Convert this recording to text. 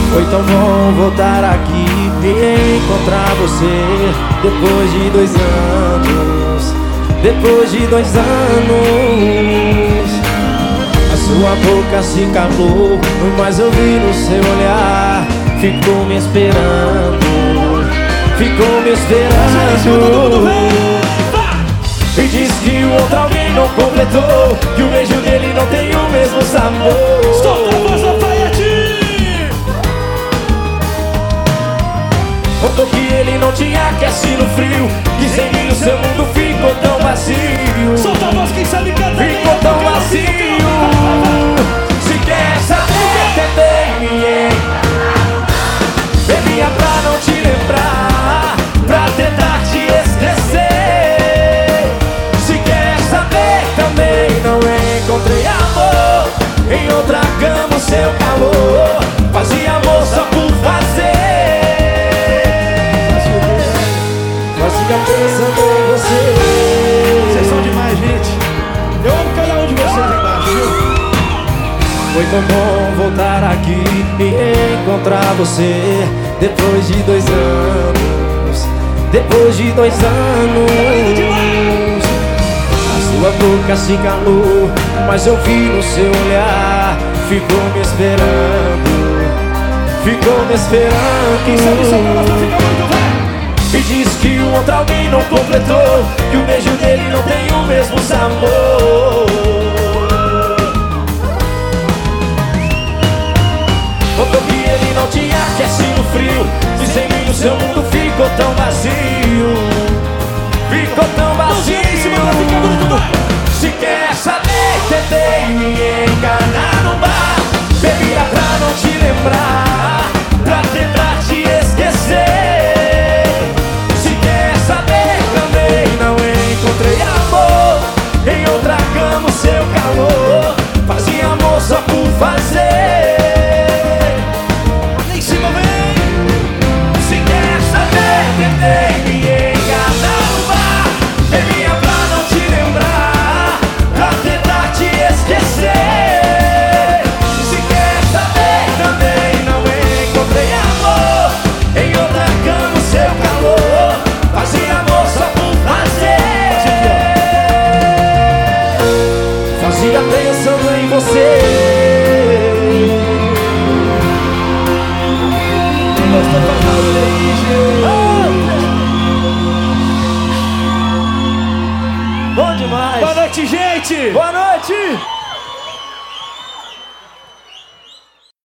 Foi tão bom voltar aqui e encontrar você. Depois de 2 anos, depois de 2 anos. A sua boca se calou, mas eu vi no seu olhar. Ficou me esperando, ficou me esperando. E diz que o outro alguém não completou, que o beijo dele não tem o mesmo sabor. Solta a voz, Alfaiate! Contou que ele não te aquece no frio, que sem mim o seu mundo ficou tão vazio. Solta a voz, quem sabe cantar. Ficou tão vazio. Se quer saber, tentei me enganar. Bebia pra não te lembrar, pra tentar te esquecer. Se quer saber, também não encontrei amor. Em outra cama o seu calor fazia amor só por fazer. Fazia pensando em você. Vocês são demais, gente. Eu amo cada um de vocês aí embaixo, viu? Foi tão bom voltar aqui e encontrar você. Depois de 2 anos, depois de 2 anos. A sua boca se calou, mas eu vi no seu olhar. Ficou me esperando, ficou me esperando. Quem sabe só pra nós não ficar muito velho. E diz que o outro alguém não completou, que o beijo dele não tem o mesmo sabor. Contou que ele não te aquece no frio, e sem mim o seu mundo ficou tão vazio. Ficou tão vazio. Se quer saber, tentei me enganar no bar. Bebia pra não te lembrar, pra tentar te esquecer. Se quer saber, também não encontrei amor. Em outra cama o seu calor fazia amor só por fazer. Lá em cima, vem! Se quer saber, tentei me enganar no bar. Bebia pra não te lembrar, pra tentar te esquecer. Se quer saber, também não encontrei amor. Em outra cama o seu calor fazia amor só por fazer. Fazia pensando em você. Gostou, faz barulho aí, gente. Bom demais. Boa noite, gente! Boa noite.